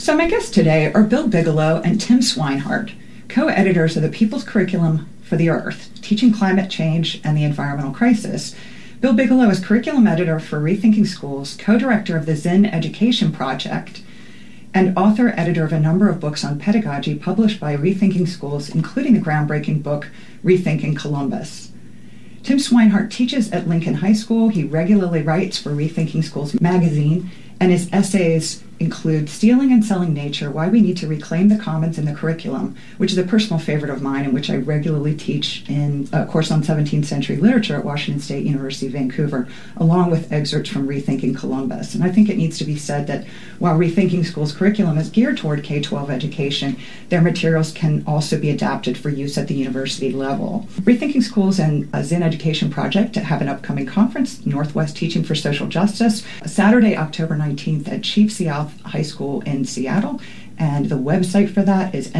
So my guests today are Bill Bigelow and Tim Swinehart, co-editors of the People's Curriculum for the Earth, Teaching Climate Change and the Environmental Crisis. Bill Bigelow is curriculum editor for Rethinking Schools, co-director of the Zen Education Project, and author-editor of a number of books on pedagogy published by Rethinking Schools, including the groundbreaking book Rethinking Columbus. Tim Swinehart teaches at Lincoln High School. He regularly writes for Rethinking Schools magazine, and his essays include Stealing and Selling Nature, Why We Need to Reclaim the Commons in the Curriculum, which is a personal favorite of mine and which I regularly teach in a course on 17th century literature at Washington State University, Vancouver, along with excerpts from Rethinking Columbus. And I think it needs to be said that while Rethinking Schools' curriculum is geared toward K-12 education, their materials can also be adapted for use at the university level. Rethinking Schools and Zen Education Project have an upcoming conference, Northwest Teaching for Social Justice, Saturday, October 19th at Chief Sealth High School in Seattle, and the website for that is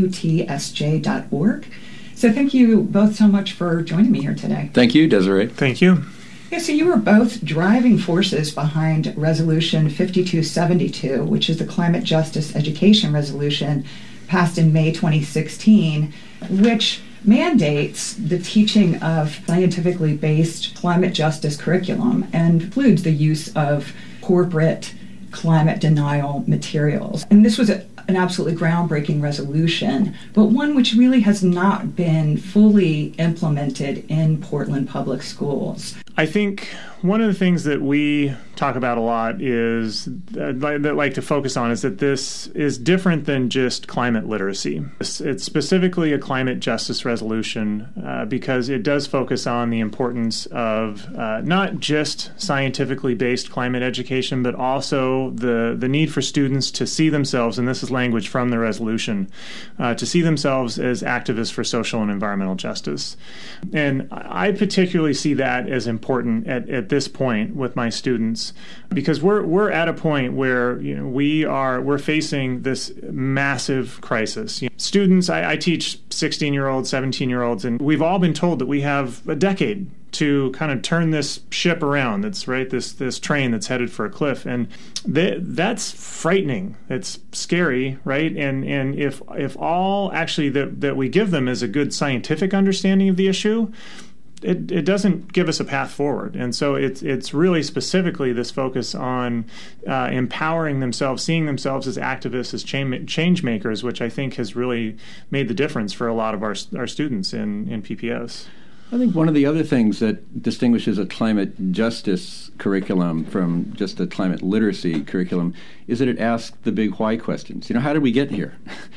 nwtsj.org. So thank you both so much for joining me here today. Thank you, Desiree. Thank you. Yeah, so you were both driving forces behind Resolution 5272, which is the Climate Justice Education Resolution passed in May 2016, which mandates the teaching of scientifically based climate justice curriculum and includes the use of corporate climate denial materials. And this was an absolutely groundbreaking resolution, but one which really has not been fully implemented in Portland public schools. I think one of the things that we talk about a lot is, that like to focus on, is that this is different than just climate literacy. It's specifically a climate justice resolution because it does focus on the importance of not just scientifically based climate education, but also the need for students to see themselves, and this is language from the resolution, to see themselves as activists for social and environmental justice. And I particularly see that as important at this point with my students, because we're at a point where we're facing this massive crisis. Students, I teach 16-year-olds, 17-year-olds, and we've all been told that we have a decade to kind of turn this ship around. That's right, this train that's headed for a cliff, and that's frightening. It's scary, right? And if all actually that we give them is a good scientific understanding of the issue, it doesn't give us a path forward. And so it's really specifically this focus on empowering themselves, seeing themselves as activists, as change makers, which I think has really made the difference for a lot of our students in PPS. I think one of the other things that distinguishes a climate justice curriculum from just a climate literacy curriculum is that it asks the big why questions. How did we get here?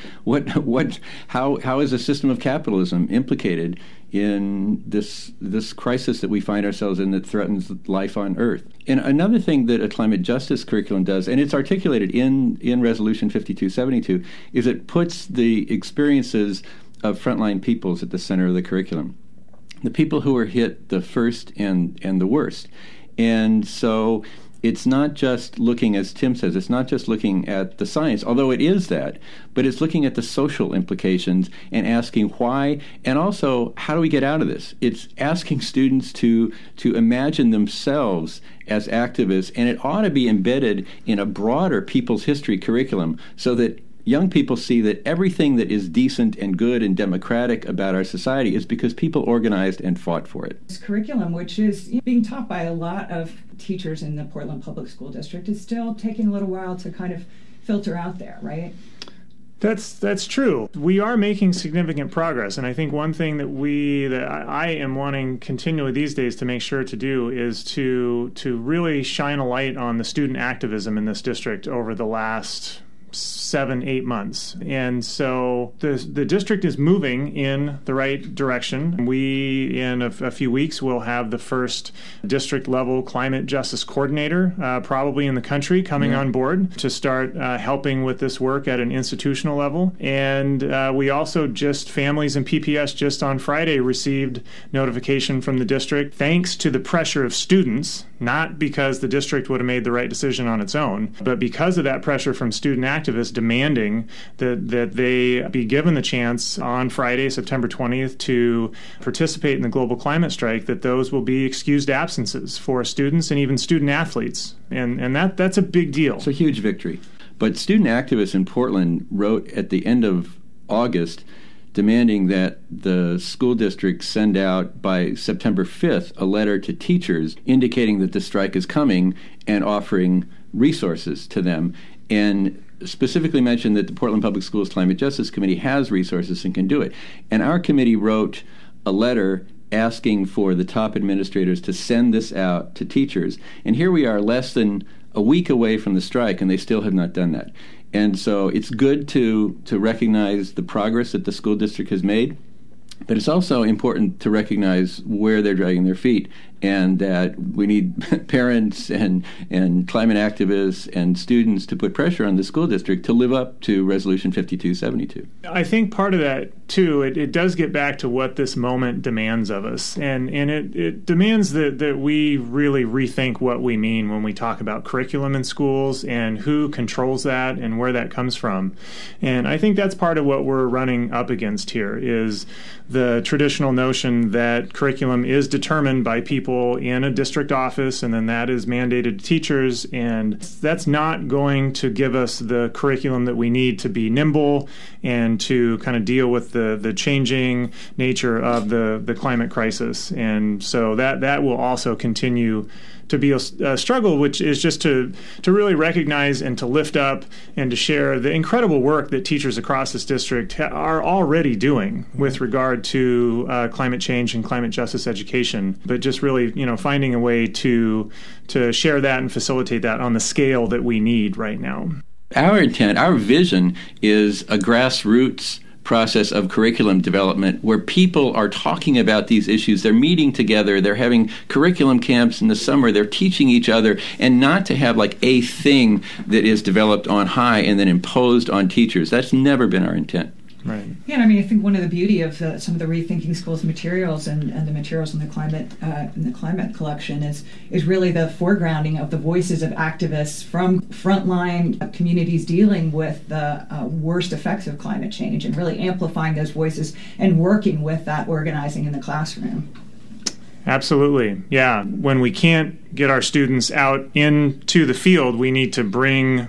How is a system of capitalism implicated in this crisis that we find ourselves in that threatens life on Earth? And another thing that a climate justice curriculum does, and it's articulated in Resolution 5272, is it puts the experiences of frontline peoples at the center of the curriculum. The people who are hit the first and the worst. And so it's not just looking, as Tim says, it's not just looking at the science, although it is that, but it's looking at the social implications and asking why, and also how do we get out of this? It's asking students to imagine themselves as activists, and it ought to be embedded in a broader people's history curriculum so that young people see that everything that is decent and good and democratic about our society is because people organized and fought for it. This curriculum, which is being taught by a lot of teachers in the Portland Public School District, is still taking a little while to kind of filter out there, right? That's true. We are making significant progress, and I think one thing that I am wanting continually these days to make sure to do is to really shine a light on the student activism in this district over the last 7-8 months. And so the district is moving in the right direction. We, in a few weeks, will have the first district-level climate justice coordinator, probably in the country, coming on board to start helping with this work at an institutional level. And we also families in PPS just on Friday received notification from the district, thanks to the pressure of students, not because the district would have made the right decision on its own, but because of that pressure from student activists demanding that they be given the chance on Friday, September 20th, to participate in the global climate strike, that those will be excused absences for students and even student athletes. And that's a big deal. It's a huge victory. But student activists in Portland wrote at the end of August demanding that the school district send out by September 5th a letter to teachers indicating that the strike is coming and offering resources to them, and specifically mentioned that the Portland Public Schools Climate Justice Committee has resources and can do it. And our committee wrote a letter asking for the top administrators to send this out to teachers. And here we are less than a week away from the strike, and they still have not done that. And so it's good to recognize the progress that the school district has made, but it's also important to recognize where they're dragging their feet, and that we need parents and climate activists and students to put pressure on the school district to live up to Resolution 5272. I think part of that, too, it does get back to what this moment demands of us. And it demands that we really rethink what we mean when we talk about curriculum in schools and who controls that and where that comes from. And I think that's part of what we're running up against here, is the traditional notion that curriculum is determined by people in a district office, and then that is mandated to teachers, and that's not going to give us the curriculum that we need to be nimble and to kind of deal with the changing nature of the climate crisis. And so that will also continue to be a struggle, which is just to really recognize and to lift up and to share the incredible work that teachers across this district are already doing with regard to climate change and climate justice education, but just really, finding a way to share that and facilitate that on the scale that we need right now. Our intent, our vision is a grassroots process of curriculum development where people are talking about these issues. They're meeting together. They're having curriculum camps in the summer. They're teaching each other, and not to have like a thing that is developed on high and then imposed on teachers. That's never been our intent. Right. Yeah, I think one of the beauty of some of the Rethinking Schools materials and the materials in the climate collection is really the foregrounding of the voices of activists from frontline communities dealing with the worst effects of climate change, and really amplifying those voices and working with that organizing in the classroom. Absolutely. Yeah. When we can't get our students out into the field, we need to bring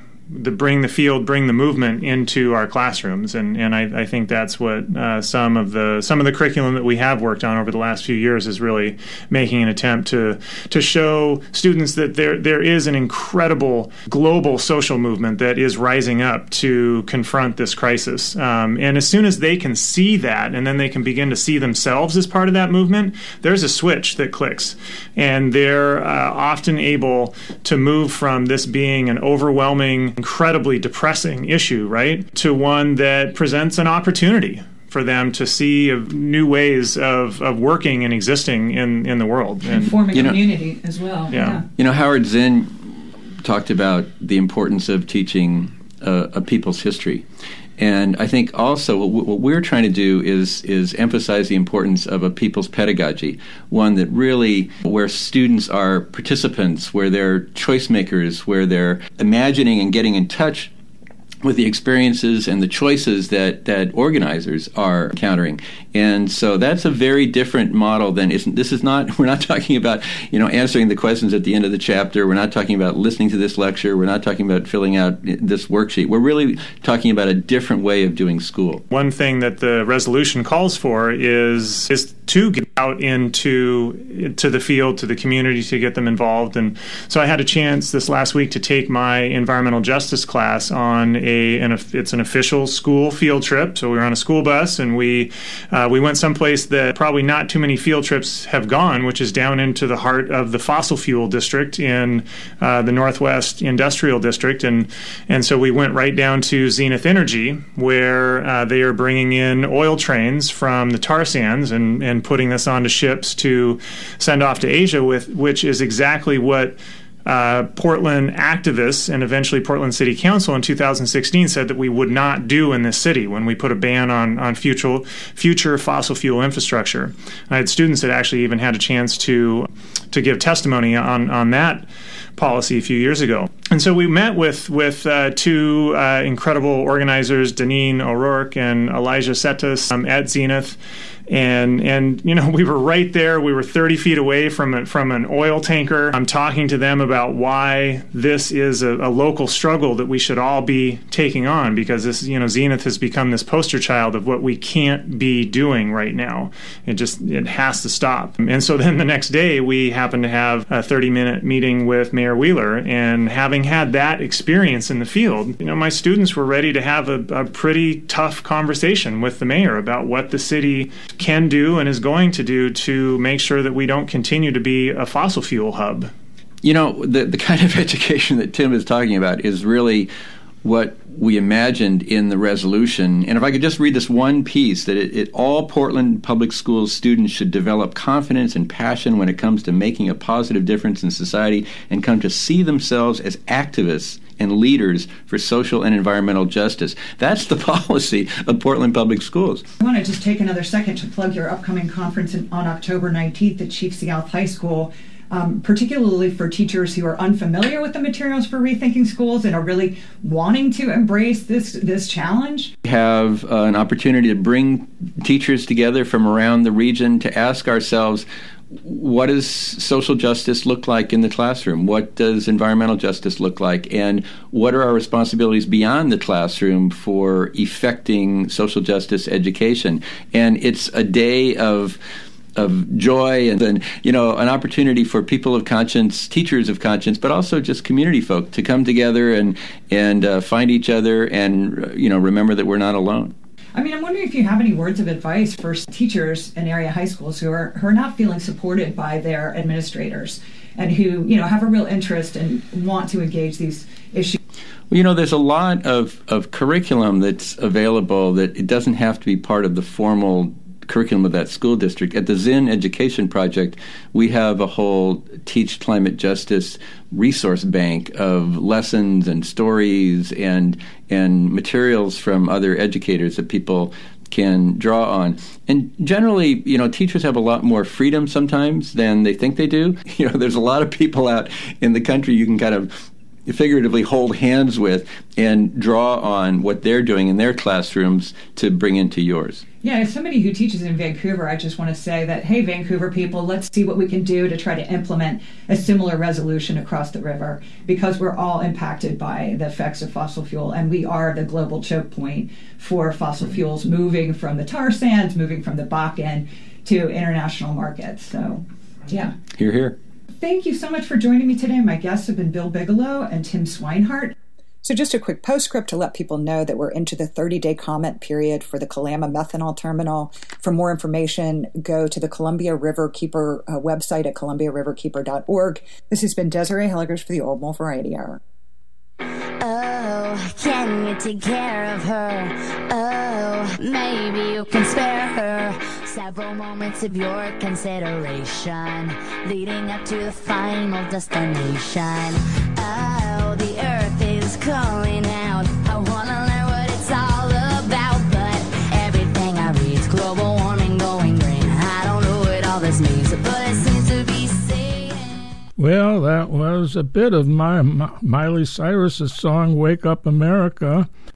the movement into our classrooms, and I think that's what some of the curriculum that we have worked on over the last few years is really making an attempt to show students that there is an incredible global social movement that is rising up to confront this crisis. And as soon as they can see that, and then they can begin to see themselves as part of that movement, there's a switch that clicks, and they're often able to move from this being an overwhelming, incredibly depressing issue, right, to one that presents an opportunity for them to see new ways of working and existing in the world. And forming community as well. Yeah. Howard Zinn talked about the importance of teaching a people's history. And I think also what we're trying to do is emphasize the importance of a people's pedagogy, one that really, where students are participants, where they're choice makers, where they're imagining and getting in touch with the experiences and the choices that organizers are encountering. And so that's a very different model than we're not talking about, answering the questions at the end of the chapter. We're not talking about listening to this lecture. We're not talking about filling out this worksheet. We're really talking about a different way of doing school. One thing that the resolution calls for is to get out into the field, to the community, to get them involved. And so I had a chance this last week to take my environmental justice class on it's an official school field trip. So we were on a school bus, and we went someplace that probably not too many field trips have gone, which is down into the heart of the fossil fuel district in the Northwest Industrial District. And so we went right down to Zenith Energy, where they are bringing in oil trains from the tar sands and putting this onto ships to send off to Asia, which is exactly what Portland activists and eventually Portland City Council in 2016 said that we would not do in this city when we put a ban on future fossil fuel infrastructure. I had students that actually even had a chance to give testimony on that policy a few years ago. And so we met with two incredible organizers, Deneen O'Rourke and Elijah Setas at Zenith, And we were right there. We were 30 feet away from an oil tanker. I'm talking to them about why this is a local struggle that we should all be taking on, because this, Zenith has become this poster child of what we can't be doing right now. It has to stop. And so then the next day we happened to have a 30-minute meeting with Mayor Wheeler, and having had that experience in the field, my students were ready to have a pretty tough conversation with the mayor about what the city can do and is going to do to make sure that we don't continue to be a fossil fuel hub. The kind of education that Tim is talking about is really what we imagined in the resolution. And if I could just read this one piece, that all Portland Public Schools students should develop confidence and passion when it comes to making a positive difference in society and come to see themselves as activists and leaders for social and environmental justice. That's the policy of Portland Public Schools. I want to just take another second to plug your upcoming conference on October 19th at Chief Sealth High School. Particularly for teachers who are unfamiliar with the materials for Rethinking Schools and are really wanting to embrace this challenge. We have an opportunity to bring teachers together from around the region to ask ourselves, what does social justice look like in the classroom? What does environmental justice look like? And what are our responsibilities beyond the classroom for effecting social justice education? And it's a day of joy and an opportunity for people of conscience, teachers of conscience, but also just community folk to come together and find each other and remember that we're not alone. I'm wondering if you have any words of advice for teachers in area high schools who are not feeling supported by their administrators and who have a real interest and want to engage these issues. Well, there's a lot of curriculum that's available that it doesn't have to be part of the formal curriculum of that school district. At the Zen Education Project, we have a whole Teach Climate Justice resource bank of lessons and stories and materials from other educators that people can draw on. And generally, teachers have a lot more freedom sometimes than they think they do. There's a lot of people out in the country you can kind of figuratively hold hands with and draw on what they're doing in their classrooms to bring into yours. Yeah, as somebody who teaches in Vancouver, I just want to say that, hey, Vancouver people, let's see what we can do to try to implement a similar resolution across the river, because we're all impacted by the effects of fossil fuel, and we are the global choke point for fossil fuels moving from the tar sands, moving from the Bakken to international markets. So, yeah. Hear, hear. Thank you so much for joining me today. My guests have been Bill Bigelow and Tim Swinehart. So just a quick postscript to let people know that we're into the 30-day comment period for the Kalama Methanol Terminal. For more information, go to the Columbia River Keeper website at columbiariverkeeper.org. This has been Desiree Hilligers for the Old Mole Variety Hour. Oh, can you take care of her? Oh, maybe you can spare her several moments of your consideration leading up to the final destination. Oh, the earth is calling out. I wanna learn what it's all about, but everything I read is global warming, going green. I don't know what all this means, but it seems to be saying. Well, that was a bit of Miley Cyrus's song "Wake Up America."